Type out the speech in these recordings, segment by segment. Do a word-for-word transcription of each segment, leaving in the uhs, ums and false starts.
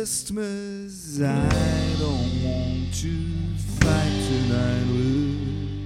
Christmas, I don't want to fight tonight with.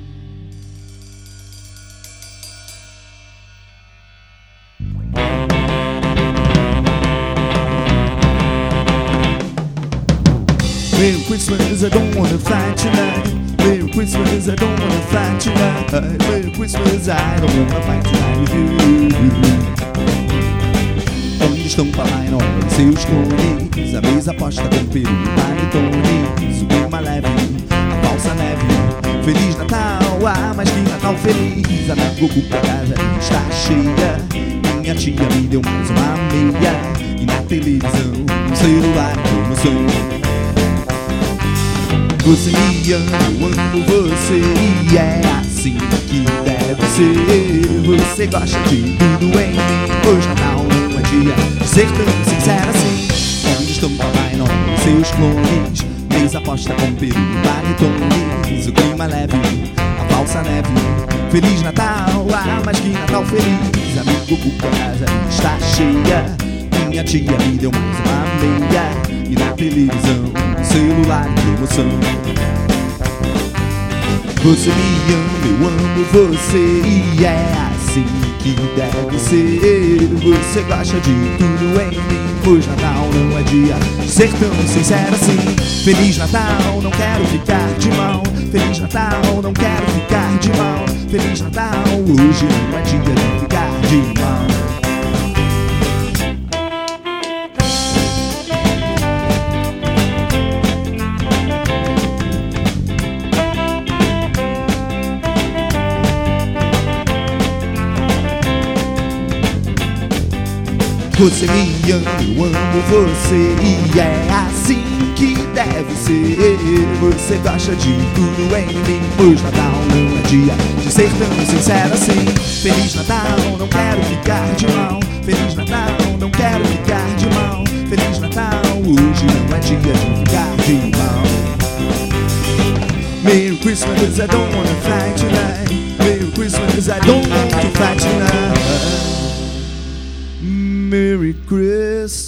Merry Christmas, I don't wanna fight tonight. Merry Christmas, I don't wanna fight tonight. Merry Christmas, I don't wanna fight tonight with you. Onde estão Papai Noel e seus clones? A mesa posta com peru e panetones. O clima leve, a falsa neve. Feliz Natal, ah, mas que Natal feliz. A minha Goku pra casa está cheia. Minha tia me deu mais uma meia. E na televisão, um celular em promoção. Você me ama, eu amo você, e é assim que deve ser. Você gosta de tudo em mim, pois Natal não é dia de ser tão sincero assim. Onde estão Papai Noel e seus clones? Mesa posta com peru e panetones. O clima leve, a falsa neve. Feliz Natal, ah, mas que Natal feliz. Amigo Goku a casa está cheia. Minha tia me deu mais uma meia. E na televisão, um celular em promoção. Você me ama, eu amo você, e é assim que deve ser. Você gosta de tudo em mim, pois Natal não é dia de ser tão sincero assim. Feliz Natal, não quero ficar de mal. Feliz Natal, não quero ficar de mal. Feliz Natal, hoje não é dia de ficar de mal. Você me ama, eu amo você, e é assim que deve ser. Você gosta de tudo em mim, pois Natal não é dia de ser tão sincero assim. Feliz Natal, não quero ficar de mal. Feliz Natal, não quero ficar de mal. Feliz Natal, hoje não é dia de ficar de mal. Merry Christmas, I don't wanna fight tonight. Merry Christmas, I don't want to fight tonight. Merry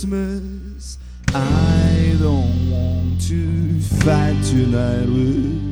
Christmas, I don't want to fight tonight with.